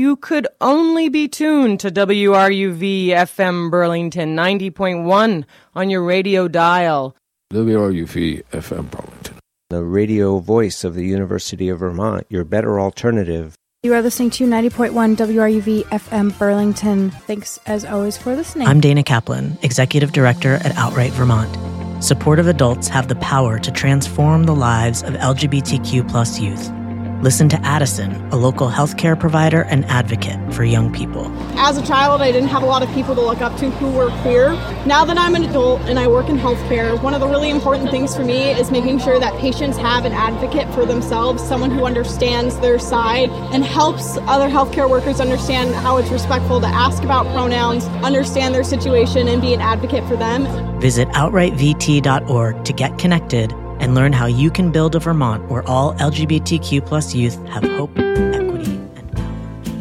you could only be tuned to WRUV FM Burlington 90.1 on your radio dial. WRUV FM Burlington, the radio voice of the University of Vermont, your better alternative. You are listening to 90.1 WRUV FM Burlington. Thanks, as always, for listening. I'm Dana Kaplan, Executive Director at Outright Vermont. Supportive adults have the power to transform the lives of LGBTQ+ youth. Listen to Addison, a local healthcare provider and advocate for young people. As a child, I didn't have a lot of people to look up to who were queer. Now that I'm an adult and I work in healthcare, one of the really important things for me is making sure that patients have an advocate for themselves, someone who understands their side and helps other healthcare workers understand how it's respectful to ask about pronouns, understand their situation, and be an advocate for them. Visit outrightvt.org to get connected and learn how you can build a Vermont where all LGBTQ+ youth have hope, equity, and power.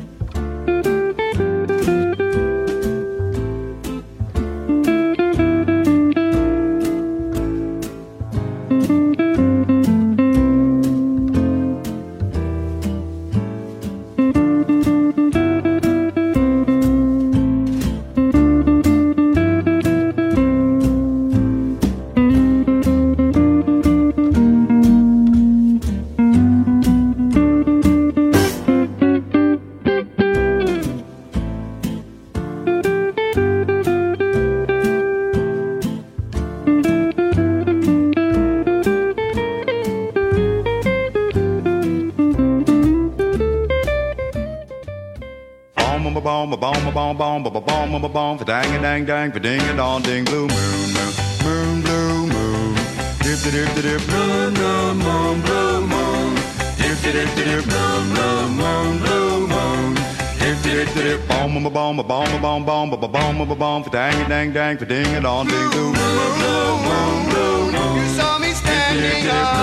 Dang a dang dang, for ding a dong ding, blue moon, moon, blue moon, dip dip dip dip, moon, moon, moon, blue moon, dip dip dip dip, moon, moon, moon, blue moon, dip dip dip dip, bomb bomb bomb bomb bomb bomb bomb bomb bomb, for dang a dang dang, for ding a dong ding, blue moon, blue moon, blue moon. You saw me standing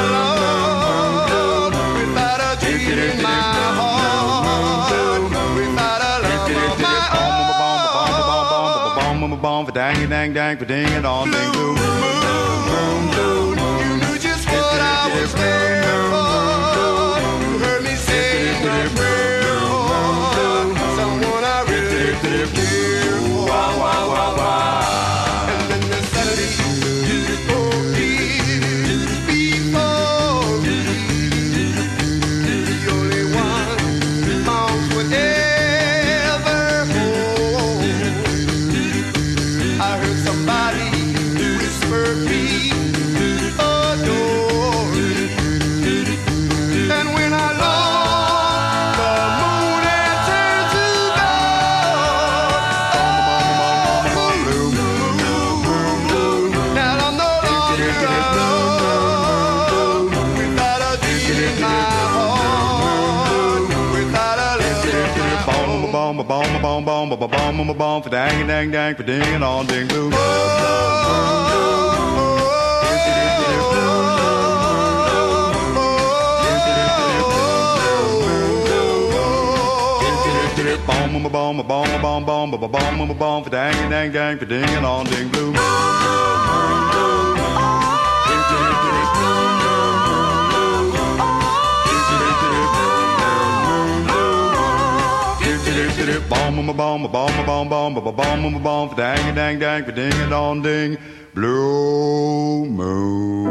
alone without a dream in my heart, without a love of my own. Bomb for dang a dang dang for ding a dong ding blue moon, blue moon. You knew just what I was there for. You heard me say my prayer for someone I really care for. Wow, wow, wow, wow. And then the Saturday before the only one moms would ever hold. I heard somebody whisper me adore. And when I look, the moon had turned to gold. Blue moon. Now I'm no longer alone, without a dream in my heart, without a love. Bomb, bomb, bomb, bomb, bomb, bomb, bomb, bomb, bomb, for dang, dang, dang, for ding, and on ding, blue. Bomb, bomb, bomb, bomb, bomb, bomb, bomb, bomb, for dang, dang, dang, for ding, and on ding, blue. Bomb, bomb, bomb, bomb, bomb, bomb, bomb, bomb, for dang, dang, dang, for ding, and on ding, blue moon.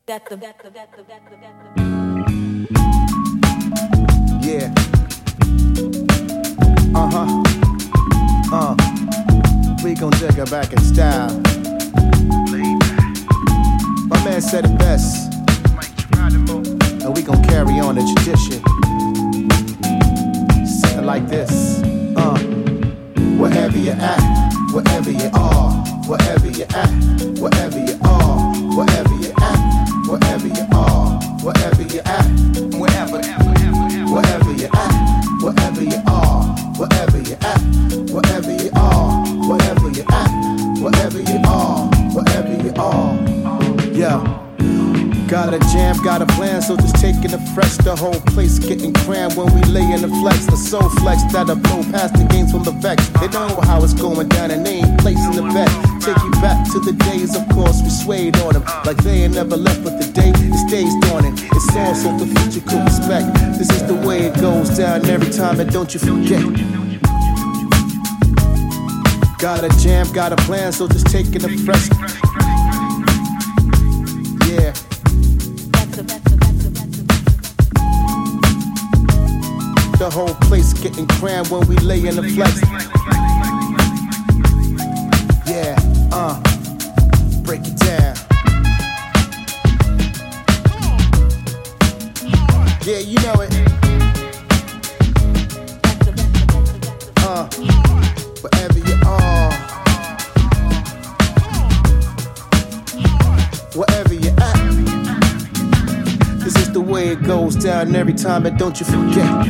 Yeah. We gon' take her back in style. My man said it best. And we gon' carry on the tradition. Something like this. Wherever you at, wherever you are, wherever you at, wherever you are, wherever you at, wherever you are, wherever you at, wherever you at, wherever you are, wherever you at, wherever you are, wherever you at, wherever you are, wherever you are. Yeah. Got a jam, got a plan, so just taking the fresh. The whole place getting crammed when we lay in the flex. The soul flex that'll blow past the games from the vex. They know how it's going down and they ain't placing the bet. Take you back to the days, of course, we swayed on them. Like they ain't never left, but the day it stays dawning. It's all so the future could respect. This is the way it goes down every time, and don't you forget. Got a jam, got a plan, so just taking the fresh. Yeah. The whole place getting crammed when we lay in the flex. Yeah, break it down. Yeah, you know it. Wherever you are, wherever you at. This is the way it goes down every time, and don't you forget.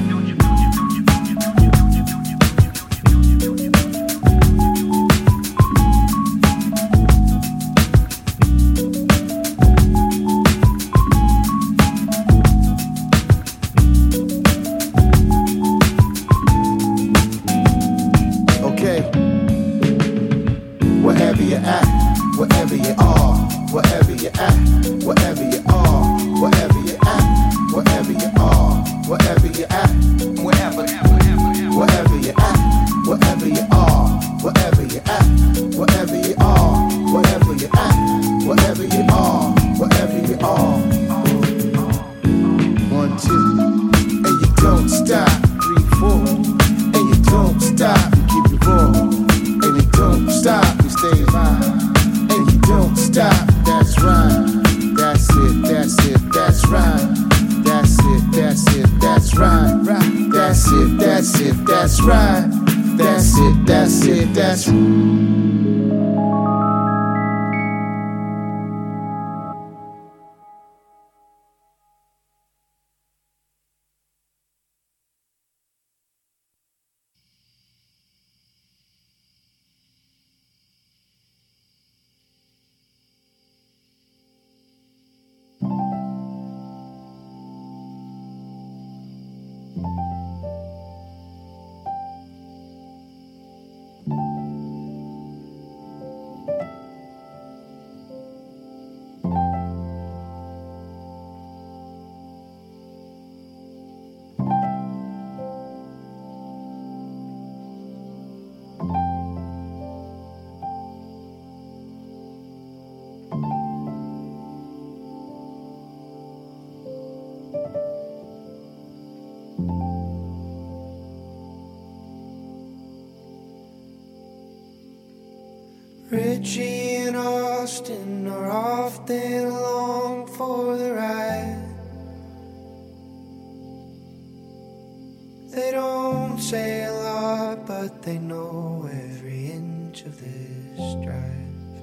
Richie and Austin are often along for the ride. They don't say a lot, but they know every inch of this drive.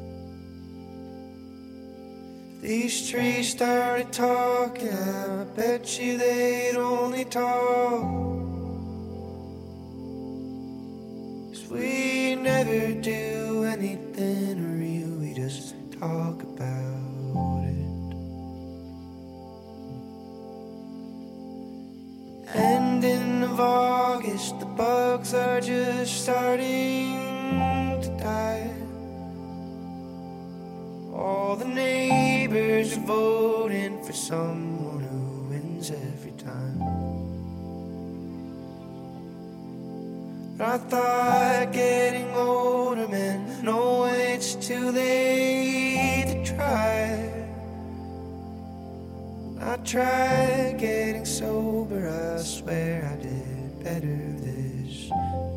These trees started talking, I bet you they'd only talk. 'Cause we never do anything real, we just talk about it. Ending of August, the bugs are just starting to die. All the neighbors are voting for someone who wins every time. But I thought getting older meant no, it's too late to try. tried getting sober, I swear I did better this